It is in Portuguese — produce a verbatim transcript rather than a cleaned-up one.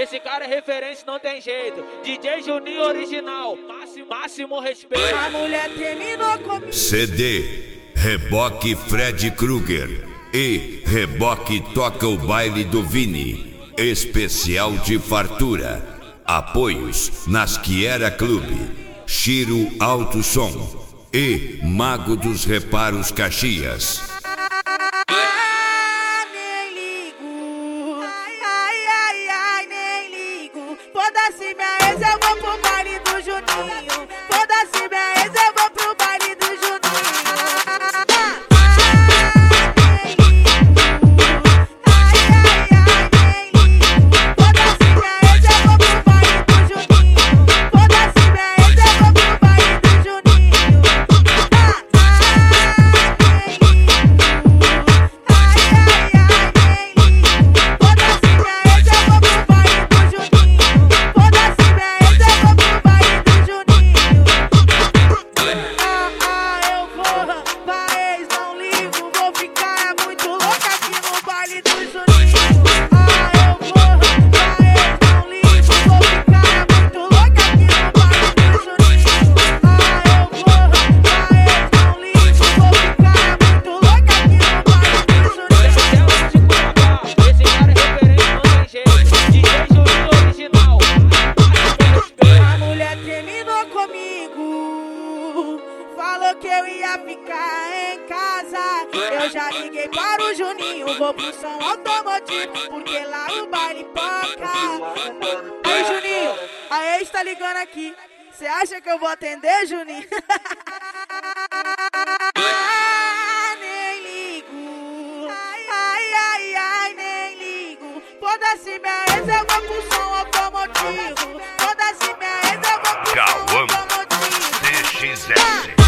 esse cara é referência, não tem jeito. D J Juninho original, máximo, máximo respeito. A mulher terminou comigo. C D Reboque Fred Krueger e Reboque Toca o Baile do Vini. Especial de fartura. Apoios Nasquiera Clube, Chiro Alto Som e Mago dos Reparos Caxias. Ah, nem ligo. Ai, ai, ai, nem ligo. Foda-se minha ex, eu vou pro baile do Juninho. Foda-se minha ex, eu vou pro baile do Juninho. Que eu ia ficar em casa. Eu já liguei para o Juninho, vou pro som automotivo, porque lá o baile toca. Ei, Juninho, a ex tá ligando aqui. Cê acha que eu vou atender, Juninho? Ah, nem ligo. Ai, ai, ai, nem ligo. Foda-se minha ex, eu vou pro som automotivo. Foda-se minha ex, eu vou pro som automotivo. D X S